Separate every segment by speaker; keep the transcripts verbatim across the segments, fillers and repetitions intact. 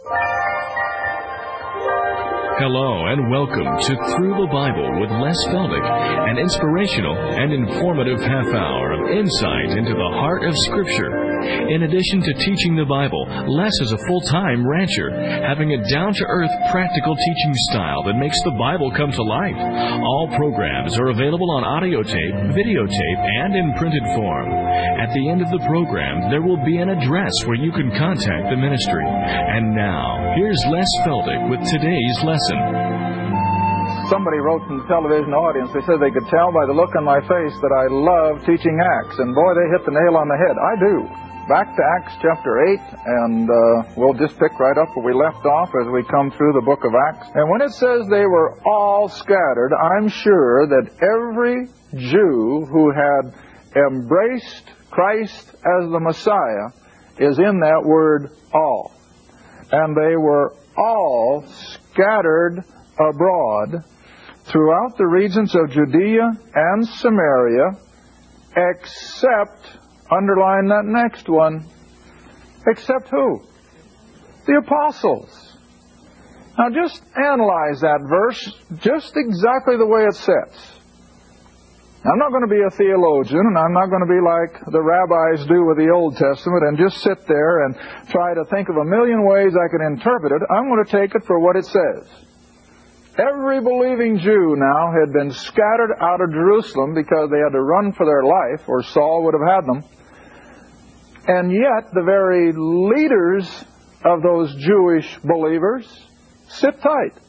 Speaker 1: Hello and welcome to Through the Bible with Les Feldick, an inspirational and informative half hour of insight into the heart of Scripture. In addition to teaching the Bible, Les is a full-time rancher, having a down-to-earth, practical teaching style that makes the Bible come to life. All programs are available on audio tape, videotape, and in printed form. At the end of the program, there will be an address where you can contact the ministry. And now, here's Les Feldick with today's lesson.
Speaker 2: Somebody wrote from the television audience, they said they could tell by the look on my face that I love teaching Acts. And boy, they hit the nail on the head. I do. Back to Acts chapter eight, and uh, we'll just pick right up where we left off as we come through the book of Acts. And when it says they were all scattered, I'm sure that every Jew who had embraced Christ as the Messiah is in that word all. And they were all scattered abroad throughout the regions of Judea and Samaria, except, underline that next one, except who? The apostles. Now just analyze that verse just exactly the way it sits. I'm not going to be a theologian, and I'm not going to be like the rabbis do with the Old Testament and just sit there and try to think of a million ways I can interpret it. I'm going to take it for what it says. Every believing Jew now had been scattered out of Jerusalem because they had to run for their life, or Saul would have had them. And yet, the very leaders of those Jewish believers sit tight.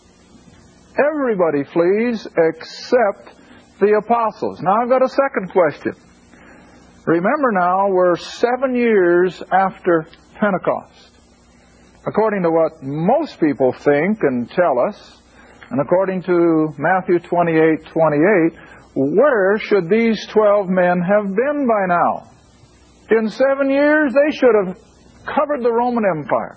Speaker 2: Everybody flees except the apostles. Now, I've got a second question. Remember now, we're seven years after Pentecost. According to what most people think and tell us, and according to Matthew twenty-eight twenty-eight, where should these twelve men have been by now? In seven years, they should have covered the Roman Empire.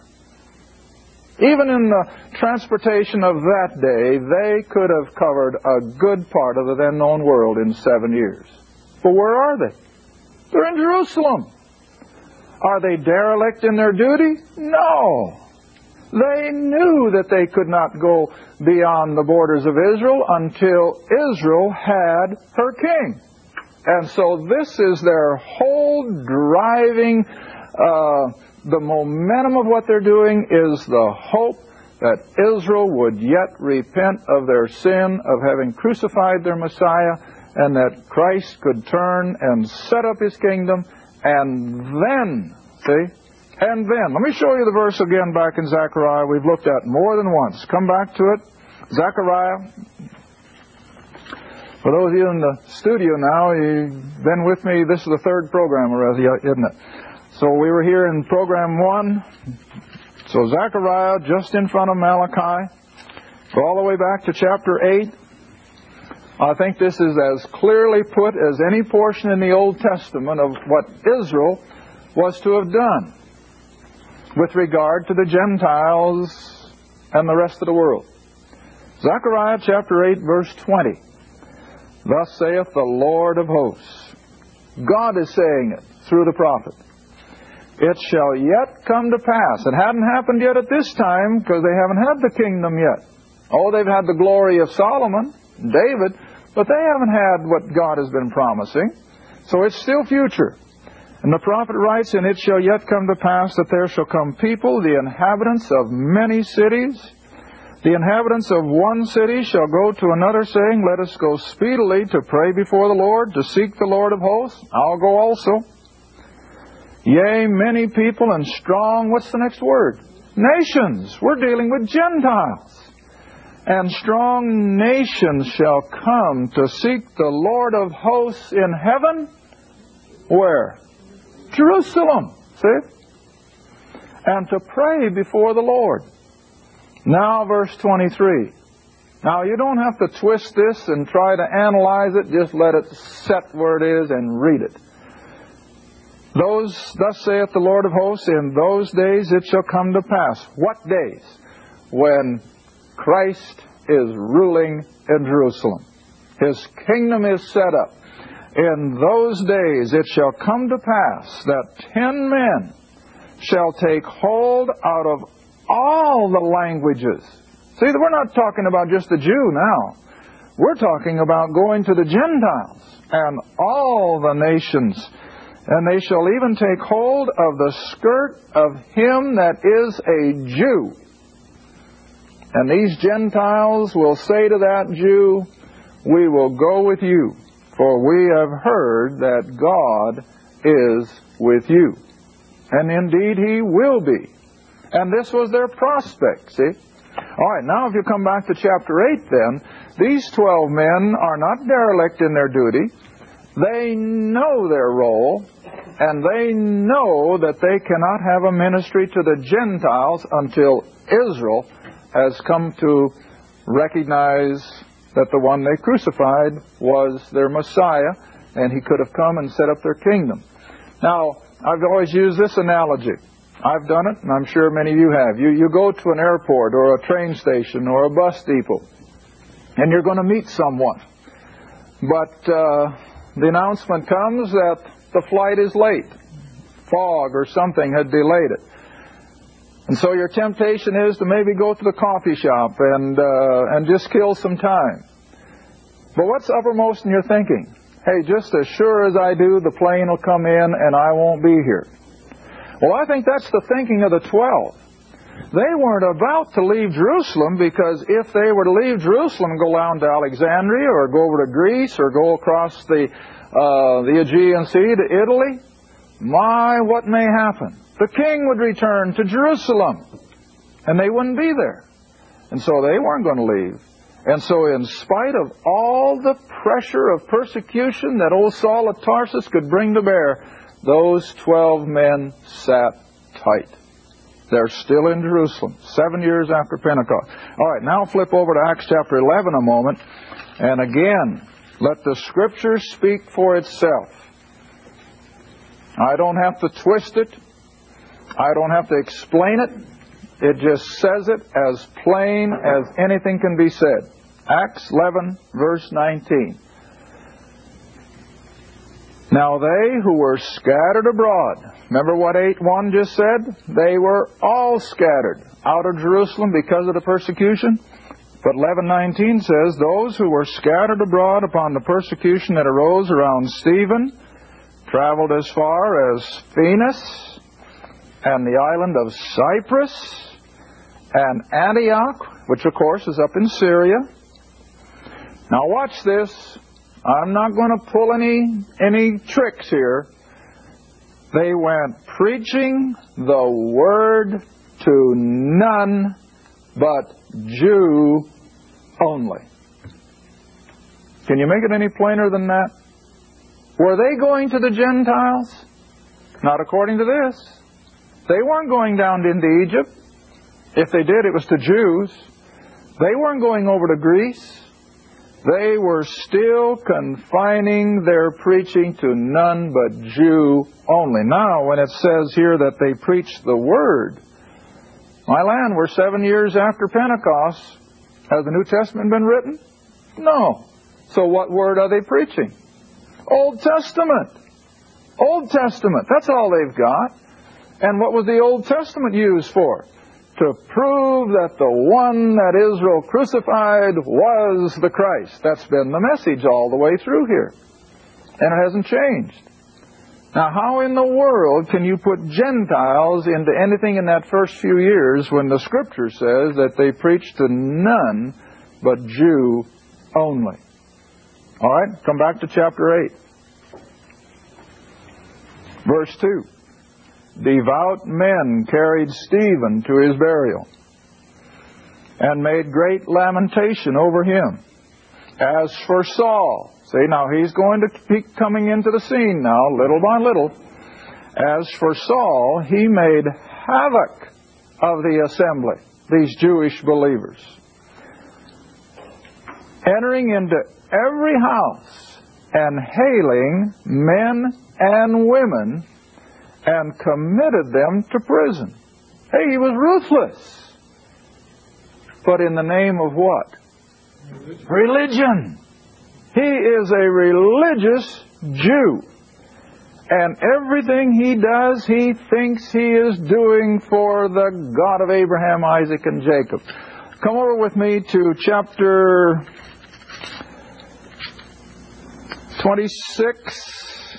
Speaker 2: Even in the transportation of that day, they could have covered a good part of the then known world in seven years. But where are they? They're in Jerusalem. Are they derelict in their duty? No. They knew that they could not go beyond the borders of Israel until Israel had her king. And so this is their whole driving, uh, the momentum of what they're doing is the hope that Israel would yet repent of their sin of having crucified their Messiah, and that Christ could turn and set up His kingdom, and then, see, and then, let me show you the verse again back in Zechariah we've looked at more than once. Come back to it. Zechariah. For those of you in the studio now, you've been with me. This is the third program already, isn't it? So we were here in program one. So Zechariah, just in front of Malachi. Go all the way back to chapter eight. I think this is as clearly put as any portion in the Old Testament of what Israel was to have done with regard to the Gentiles and the rest of the world. Zechariah chapter eight, verse twenty. Thus saith the Lord of hosts. God is saying it through the prophet. It shall yet come to pass. It hadn't happened yet at this time because they haven't had the kingdom yet. Oh, they've had the glory of Solomon, David, but they haven't had what God has been promising. So it's still future. And the prophet writes, and it shall yet come to pass that there shall come people, the inhabitants of many cities. The inhabitants of one city shall go to another, saying, let us go speedily to pray before the Lord, to seek the Lord of hosts. I'll go also. Yea, many people and strong, what's the next word? Nations. We're dealing with Gentiles. And strong nations shall come to seek the Lord of hosts in heaven. Where? Jerusalem. See? And to pray before the Lord. Now, verse twenty-three. Now, you don't have to twist this and try to analyze it. Just let it set where it is and read it. Those, thus saith the Lord of hosts, in those days it shall come to pass. What days? When Christ is ruling in Jerusalem. His kingdom is set up. In those days it shall come to pass that ten men shall take hold out of all the languages. See, we're not talking about just the Jew now. We're talking about going to the Gentiles and all the nations. And they shall even take hold of the skirt of him that is a Jew. And these Gentiles will say to that Jew, we will go with you, for we have heard that God is with you. And indeed He will be. And this was their prospect, see? All right, now if you come back to chapter eight then, these twelve men are not derelict in their duty. They know their role, and they know that they cannot have a ministry to the Gentiles until Israel has come to recognize that the one they crucified was their Messiah, and He could have come and set up their kingdom. Now, I've always used this analogy. I've done it, and I'm sure many of you have. You, you go to an airport or a train station or a bus depot, and you're going to meet someone. But uh, the announcement comes that the flight is late. Fog or something had delayed it. And so your temptation is to maybe go to the coffee shop and uh, and just kill some time. But what's uppermost in your thinking? Hey, just as sure as I do, the plane will come in and I won't be here. Well, I think that's the thinking of the twelve. They weren't about to leave Jerusalem, because if they were to leave Jerusalem and go down to Alexandria or go over to Greece or go across the, uh, the Aegean Sea to Italy, my, what may happen? The king would return to Jerusalem, and they wouldn't be there. And so they weren't going to leave. And so in spite of all the pressure of persecution that old Saul of Tarsus could bring to bear, those twelve men sat tight. They're still in Jerusalem, seven years after Pentecost. All right, now flip over to Acts chapter eleven a moment. And again, let the Scripture speak for itself. I don't have to twist it. I don't have to explain it. It just says it as plain as anything can be said. Acts eleven, verse nineteen. Now they who were scattered abroad, remember what eight one just said? They were all scattered out of Jerusalem because of the persecution. But eleven nineteen says, those who were scattered abroad upon the persecution that arose around Stephen traveled as far as Phoenix and the island of Cyprus and Antioch, which of course is up in Syria. Now watch this. I'm not going to pull any any tricks here. They went preaching the word to none but Jew only. Can you make it any plainer than that? Were they going to the Gentiles? Not according to this. They weren't going down into Egypt. If they did, it was to Jews. They weren't going over to Greece. They were still confining their preaching to none but Jew only. Now, when it says here that they preached the Word, my land, we're seven years after Pentecost. Has the New Testament been written? No. So what Word are they preaching? Old Testament. Old Testament. That's all they've got. And what was the Old Testament used for? To prove that the one that Israel crucified was the Christ. That's been the message all the way through here. And it hasn't changed. Now, how in the world can you put Gentiles into anything in that first few years when the Scripture says that they preached to none but Jew only? All right, come back to chapter eight. Verse two. Devout men carried Stephen to his burial and made great lamentation over him. As for Saul, see, now he's going to be coming into the scene now, little by little. As for Saul, he made havoc of the assembly, these Jewish believers, entering into every house and hailing men and women, and committed them to prison. Hey, he was ruthless. But in the name of what? Religion. Religion. He is a religious Jew. And everything he does, he thinks he is doing for the God of Abraham, Isaac, and Jacob. Come over with me to chapter twenty-six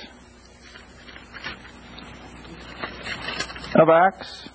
Speaker 2: of Acts.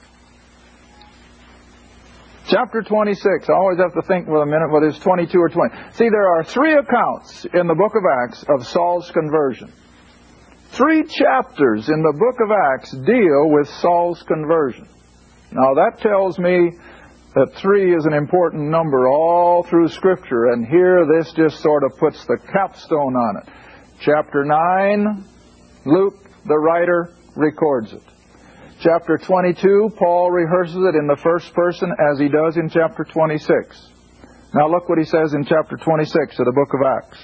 Speaker 2: Chapter twenty-six. I always have to think for a minute whether it's twenty-two or twenty. See, there are three accounts in the book of Acts of Saul's conversion. Three chapters in the book of Acts deal with Saul's conversion. Now that tells me that three is an important number all through Scripture, and here this just sort of puts the capstone on it. Chapter nine, Luke, the writer, records it. Chapter twenty-two, Paul rehearses it in the first person as he does in chapter twenty-six. Now look what he says in chapter twenty-six of the book of Acts.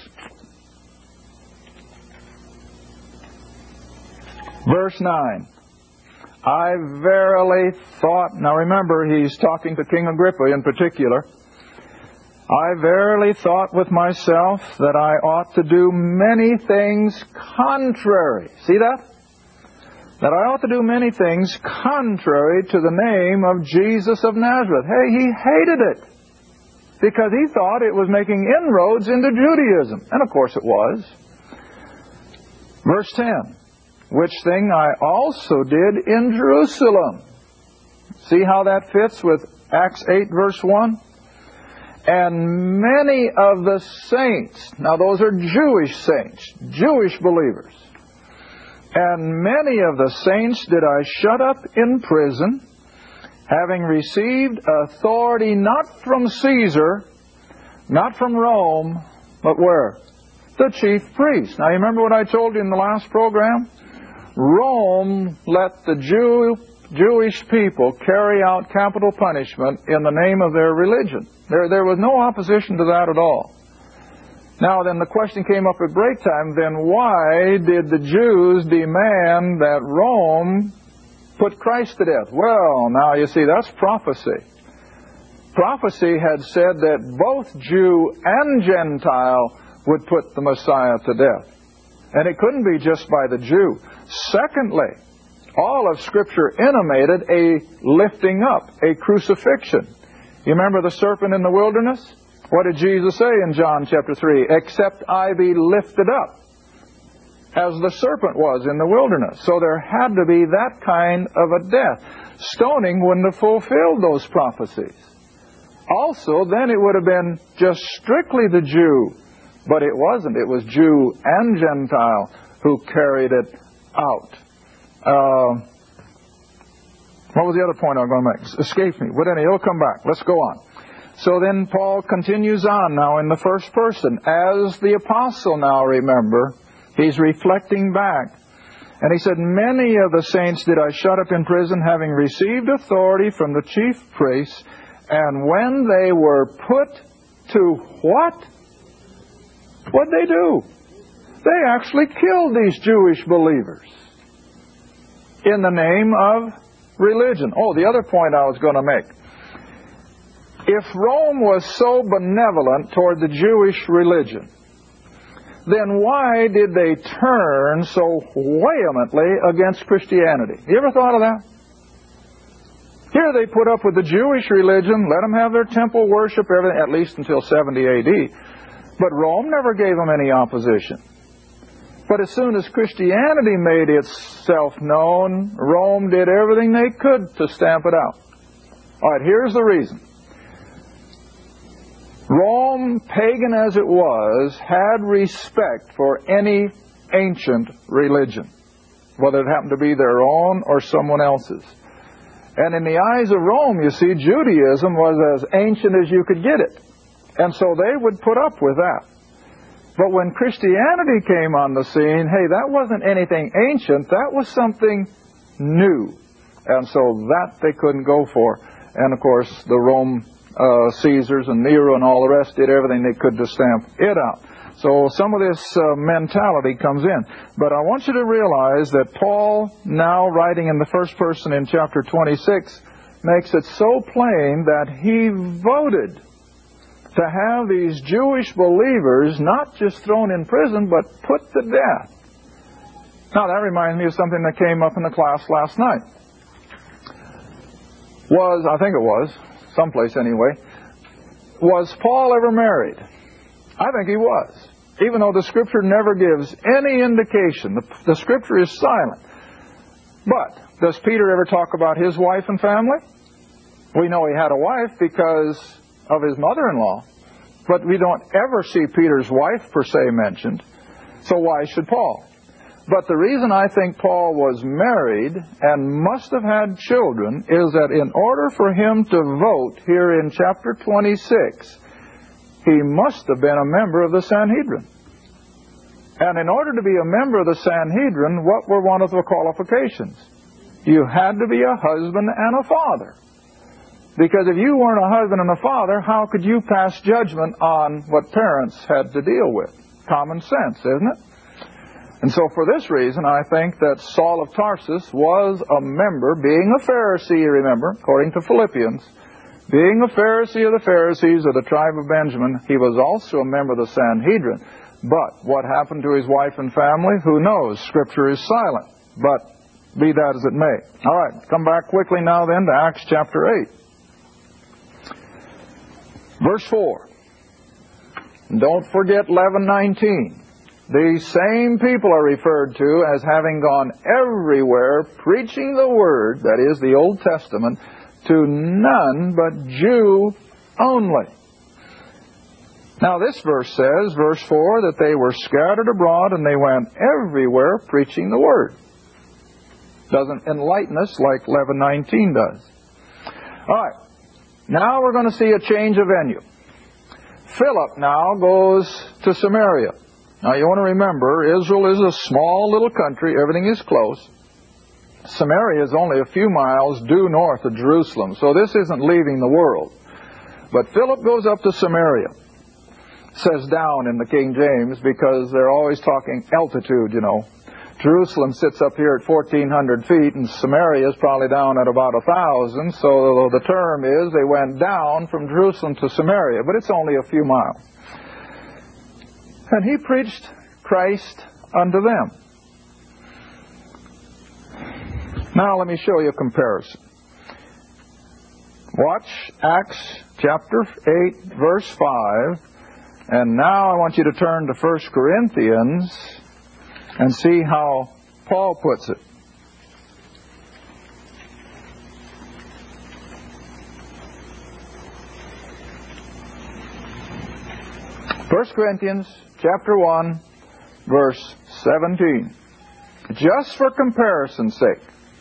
Speaker 2: Verse nine, I verily thought, now remember he's talking to King Agrippa in particular, I verily thought with myself that I ought to do many things contrary. See that? That I ought to do many things contrary to the name of Jesus of Nazareth. Hey, he hated it because he thought it was making inroads into Judaism. And of course it was. Verse ten, which thing I also did in Jerusalem. See how that fits with Acts eight verse one? And many of the saints, now those are Jewish saints, Jewish believers, and many of the saints did I shut up in prison, having received authority not from Caesar, not from Rome, but where? The chief priest. Now you remember what I told you in the last program? Rome let the Jew, Jewish people carry out capital punishment in the name of their religion. There, there was no opposition to that at all. Now then the question came up at break time, then why did the Jews demand that Rome put Christ to death? Well, now you see, that's prophecy. Prophecy had said that both Jew and Gentile would put the Messiah to death. And it couldn't be just by the Jew. Secondly, all of Scripture intimated a lifting up, a crucifixion. You remember the serpent in the wilderness? What did Jesus say in John chapter three? Except I be lifted up, as the serpent was in the wilderness. So there had to be that kind of a death. Stoning wouldn't have fulfilled those prophecies. Also, then it would have been just strictly the Jew. But it wasn't. It was Jew and Gentile who carried it out. Uh, what was the other point I was going to make? Escaped me. But anyway, it'll come back. Let's go on. So then Paul continues on now in the first person. As the apostle now, remember, he's reflecting back. And he said, many of the saints did I shut up in prison, having received authority from the chief priests. And when they were put to what? What'd they do? They actually killed these Jewish believers in the name of religion. Oh, the other point I was going to make. If Rome was so benevolent toward the Jewish religion, then why did they turn so vehemently against Christianity? You ever thought of that? Here they put up with the Jewish religion, let them have their temple worship, everything, at least until seventy A D. But Rome never gave them any opposition. But as soon as Christianity made itself known, Rome did everything they could to stamp it out. All right, here's the reason. Rome, pagan as it was, had respect for any ancient religion, whether it happened to be their own or someone else's. And in the eyes of Rome, you see, Judaism was as ancient as you could get it. And so they would put up with that. But when Christianity came on the scene, hey, that wasn't anything ancient. That was something new. And so that they couldn't go for. And of course, the Rome uh, Caesars and Nero and all the rest did everything they could to stamp it out. So some of this uh, mentality comes in. But I want you to realize that Paul, now writing in the first person in chapter twenty-six, makes it so plain that he voted to have these Jewish believers not just thrown in prison, but put to death. Now, that reminds me of something that came up in the class last night. Was, I think it was, someplace anyway, was Paul ever married? I think he was, even though the Scripture never gives any indication. The, the Scripture is silent. But does Peter ever talk about his wife and family? We know he had a wife because of his mother-in-law, but we don't ever see Peter's wife per se mentioned. So why should Paul? But the reason I think Paul was married and must have had children is that in order for him to vote here in chapter twenty-six, he must have been a member of the Sanhedrin. And in order to be a member of the Sanhedrin, what were one of the qualifications? You had to be a husband and a father. Because if you weren't a husband and a father, how could you pass judgment on what parents had to deal with? Common sense, isn't it? And so for this reason, I think that Saul of Tarsus was a member, being a Pharisee, remember, according to Philippians, being a Pharisee of the Pharisees of the tribe of Benjamin, he was also a member of the Sanhedrin. But what happened to his wife and family? Who knows? Scripture is silent. But be that as it may. All right, come back quickly now then to Acts chapter eight. Verse four. Don't forget eleven nineteen. These same people are referred to as having gone everywhere preaching the Word, that is, the Old Testament, to none but Jew only. Now this verse says, verse four, that they were scattered abroad and they went everywhere preaching the Word. Doesn't enlighten us like eleven nineteen does. All right, now we're going to see a change of venue. Philip now goes to Samaria. Now you want to remember, Israel is a small little country, everything is close. Samaria is only a few miles due north of Jerusalem, so this isn't leaving the world. But Philip goes up to Samaria. It says down in the King James because they're always talking altitude, you know. Jerusalem sits up here at fourteen hundred feet, and Samaria is probably down at about one thousand, so the term is they went down from Jerusalem to Samaria, but it's only a few miles. And he preached Christ unto them. Now let me show you a comparison. Watch Acts chapter eight, verse five, and now I want you to turn to First Corinthians and see how Paul puts it. First Corinthians chapter one, verse seventeen. Just for comparison's sake,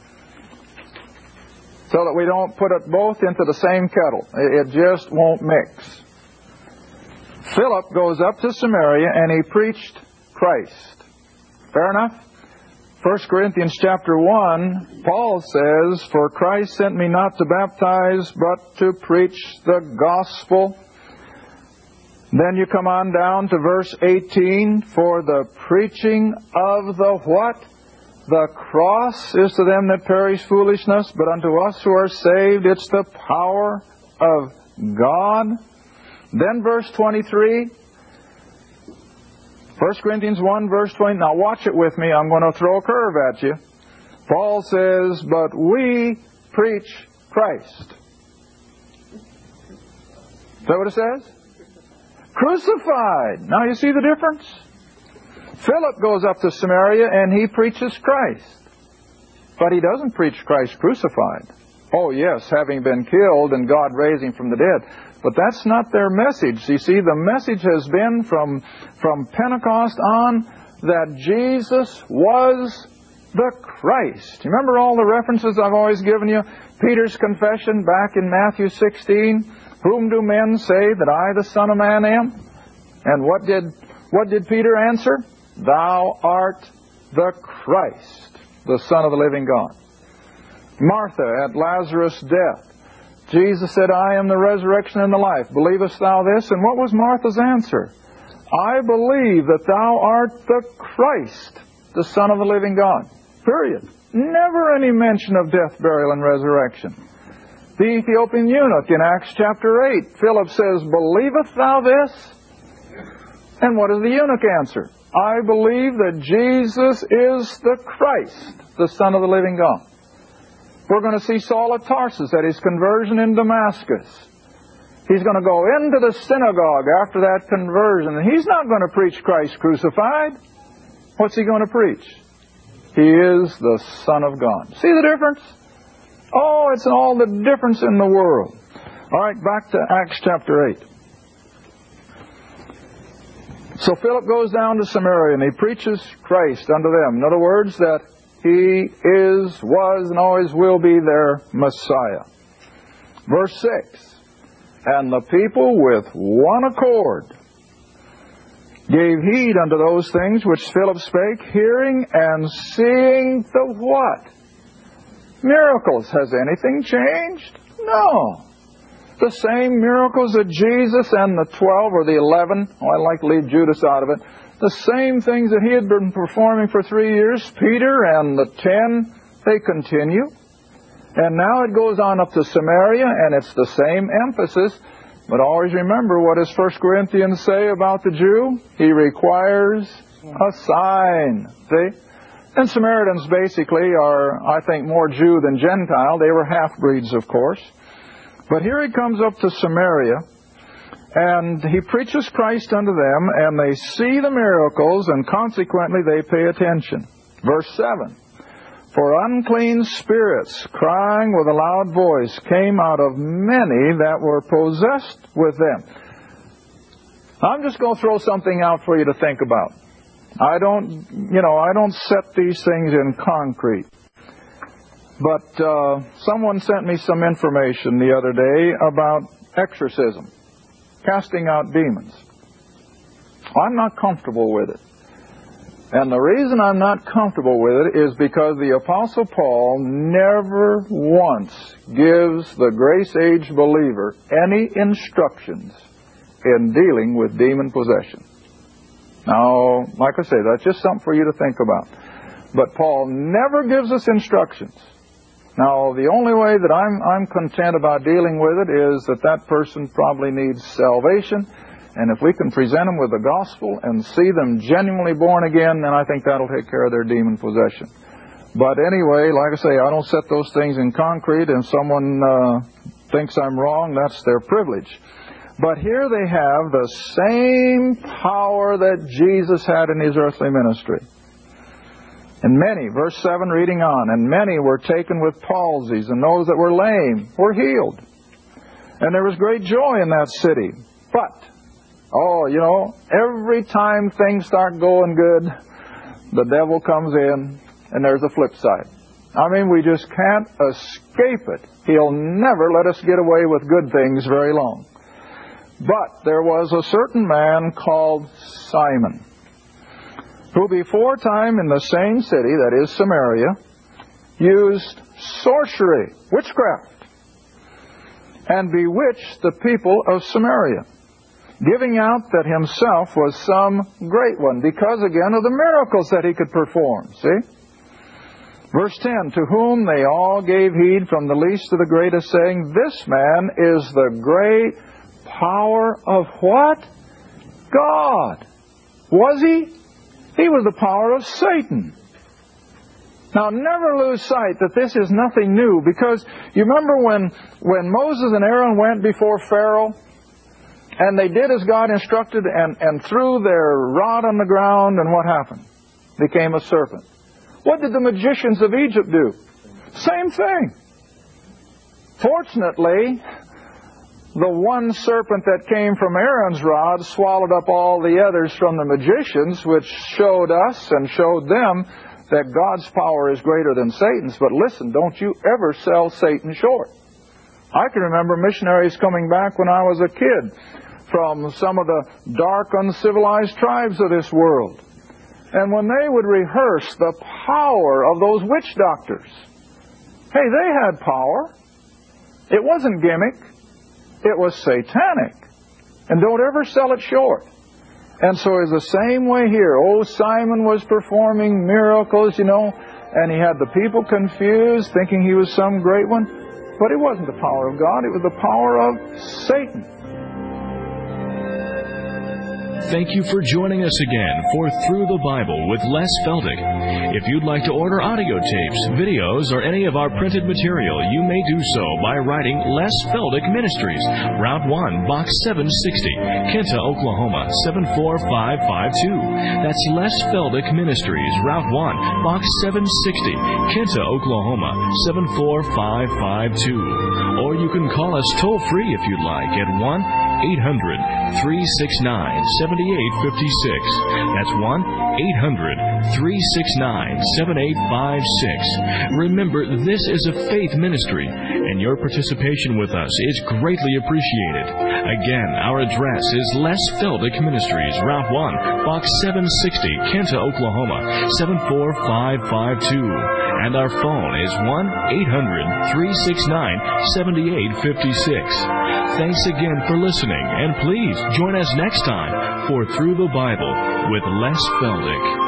Speaker 2: so that we don't put it both into the same kettle. It just won't mix. Philip goes up to Samaria and he preached Christ. Fair enough? First Corinthians chapter one, Paul says, "For Christ sent me not to baptize, but to preach the gospel." Then you come on down to verse eighteen, "For the preaching of the" what? "The cross is to them that perish foolishness, but unto us who are saved it's the power of God." Then verse twenty-three, First Corinthians one, verse twenty. Now watch it with me. I'm going to throw a curve at you. Paul says, "But we preach Christ." Is that what it says? Crucified. Now you see the difference? Philip goes up to Samaria and he preaches Christ. But he doesn't preach Christ crucified. Oh yes, having been killed and God raising from the dead. But that's not their message. You see, the message has been from, from Pentecost on that Jesus was the Christ. You remember all the references I've always given you? Peter's confession back in Matthew sixteen. "Whom do men say that I, the Son of Man, am?" And what did, what did Peter answer? "Thou art the Christ, the Son of the living God." Martha at Lazarus' death. Jesus said, "I am the resurrection and the life. Believest thou this?" And what was Martha's answer? "I believe that thou art the Christ, the Son of the living God." Period. Never any mention of death, burial, and resurrection. The Ethiopian eunuch in Acts chapter eight, Philip says, "Believest thou this?" And what does the eunuch answer? I believe that Jesus is the Christ, the Son of the living God. We're going to see Saul of Tarsus at his conversion in Damascus. He's going to go into the synagogue after that conversion, and he's not going to preach Christ crucified. What's he going to preach? He is the Son of God. See the difference? Oh, it's all the difference in the world. All right, back to Acts chapter eight. So Philip goes down to Samaria and he preaches Christ unto them. In other words, that He is, was, and always will be their Messiah. Verse six. And the people with one accord gave heed unto those things which Philip spake, hearing and seeing the what? Miracles. Has anything changed? No. The same miracles that Jesus and the twelve or the eleven, oh, I like to leave Judas out of it, the same things that he had been performing for three years, Peter and the ten, they continue. And now it goes on up to Samaria, and it's the same emphasis. But always remember, what does First Corinthians say about the Jew? He requires a sign. See? And Samaritans basically are, I think, more Jew than Gentile. They were half-breeds, of course. But here he comes up to Samaria, and he preaches Christ unto them, and they see the miracles, and consequently they pay attention. Verse seven. For unclean spirits, crying with a loud voice, came out of many that were possessed with them. I'm just going to throw something out for you to think about. I don't, you know, I don't set these things in concrete. But uh, someone sent me some information the other day about exorcism, casting out demons. I'm not comfortable with it. And the reason I'm not comfortable with it is because the Apostle Paul never once gives the grace age believer any instructions in dealing with demon possession. Now, like I say, that's just something for you to think about. But Paul never gives us instructions. Now, the only way that I'm, I'm content about dealing with it is that that person probably needs salvation. And if we can present them with the gospel and see them genuinely born again, then I think that'll take care of their demon possession. But anyway, like I say, I don't set those things in concrete, and someone uh, thinks I'm wrong, that's their privilege. But here they have the same power that Jesus had in his earthly ministry. And many, verse seven reading on, and many were taken with palsies, and those that were lame were healed. And there was great joy in that city. But, oh, you know, every time things start going good, the devil comes in, and there's a flip side. I mean, we just can't escape it. He'll never let us get away with good things very long. But there was a certain man called Simon, who before time in the same city, that is Samaria, used sorcery, witchcraft, and bewitched the people of Samaria, giving out that himself was some great one, because again of the miracles that he could perform. See? Verse ten, to whom they all gave heed from the least to the greatest, saying, this man is the great power of what? God. Was he? He was the power of Satan. Now, never lose sight that this is nothing new, because you remember when, when Moses and Aaron went before Pharaoh, and they did as God instructed, and, and threw their rod on the ground, and what happened? Became a serpent. What did the magicians of Egypt do? Same thing. Fortunately, the one serpent that came from Aaron's rod swallowed up all the others from the magicians, which showed us and showed them that God's power is greater than Satan's. But listen, don't you ever sell Satan short. I can remember missionaries coming back when I was a kid from some of the dark, uncivilized tribes of this world. And when they would rehearse the power of those witch doctors, hey, they had power. It wasn't gimmick. It was satanic. And don't ever sell it short. And so it's the same way here. Oh, Simon was performing miracles, you know, and he had the people confused, thinking he was some great one. But it wasn't the power of God. It was the power of Satan.
Speaker 1: Thank you for joining us again for Through the Bible with Les Feldick. If you'd like to order audio tapes, videos, or any of our printed material, you may do so by writing Les Feldick Ministries, Route one, Box seven sixty, Kinta, Oklahoma, seven four five five two. That's Les Feldick Ministries, Route one, Box seven sixty, Kinta, Oklahoma, seven four five five two. Or you can call us toll-free if you'd like at one eight hundred, three six nine, seven eight five six. That's one eight hundred, three six nine, seven eight five six. Remember, this is a faith ministry, and your participation with us is greatly appreciated. Again, our address is Les Feldick Ministries, Route one, Box seven sixty, Kinta, Oklahoma, seven four five five two. And our phone is one eight hundred, three six nine, seven eight five six. Thanks again for listening, and please join us next time for Through the Bible with Les Feldick.